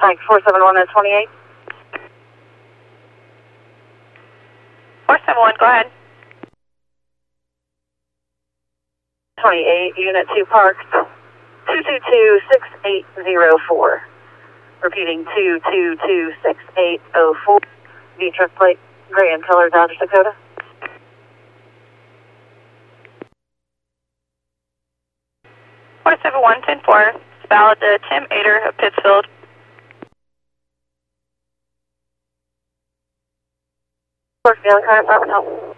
Mike 471 at 28. 471, go ahead. 28, Unit 2 parked, 222-6804. Repeating 222-6804. V-truck plate, gray and color, Dodge Dakota. Four 7110-4, it's valid to Tim Ader of Pittsfield. Work the other car, Apartment Help.